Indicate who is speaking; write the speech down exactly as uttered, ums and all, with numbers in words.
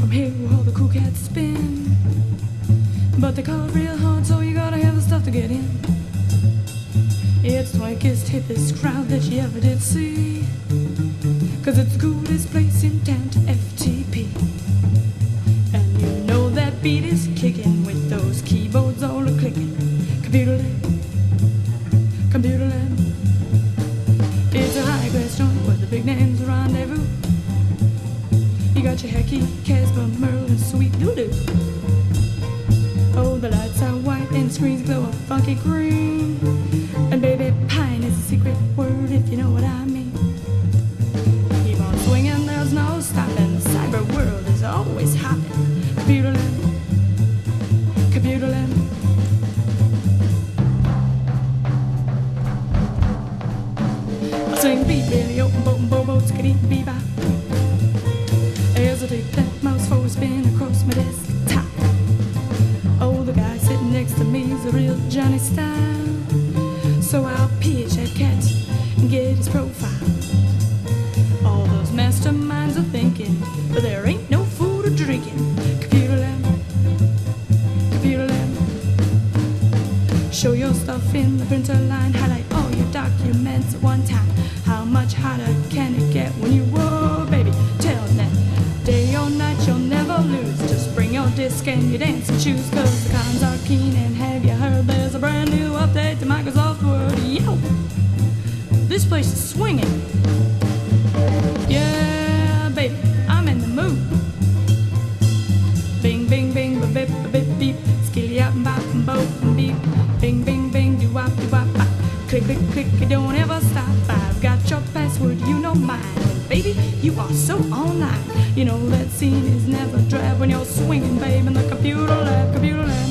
Speaker 1: from here where all the cool cats spin. But they call it real hard, so you gotta have the stuff to get in. It's the wankest, hippest crowd that you ever did see. Cause it's the coolest place in town to F T P. And you know that beat is kicking with those keyboards all a-clicking. Computer lab, computer lab. It's a high-class joint where the big names rendezvous. You got your Hecky, Casper, Merle, and Sweet Doodoo. Oh, the lights are white and the screens glow a funky green. And baby, pine is a secret word if you know what I mean. Keep on swinging, there's no stopping. The cyber world is always hopping. Computer land, computer land. I sing beat, really open boat and bobo, skitty bebop. As I take that mouse for a spin across my desktop. Oh, the guy sitting next to me is a real Johnny Style. So I'll pitch at Cat and get his profile. All those masterminds are thinking, but there ain't no food or drinking. Computer lab, computer lab. Show your stuff in the printer line. Highlight all your documents at one time. How much hotter can it get when you, whoa, baby, tell them that. Day or night, you'll never lose. Just bring your disc and your dancing shoes. Cause the cons are keen, and have you heard there's a brand new update to Microsoft Word? Yo! This place is swinging. Yeah, baby, I'm in the mood. Bing, bing, bing, ba-bip, ba-bip, beep. Skilly up and bop and boop and beep. Bing, bing, bing, do-wop, do-wop, bop. Click, click, click, it don't ever stop. I've got your password, you know mine. And baby, you are so online. You know that scene is never dry when you're swinging, babe, in the computer lab, computer lab.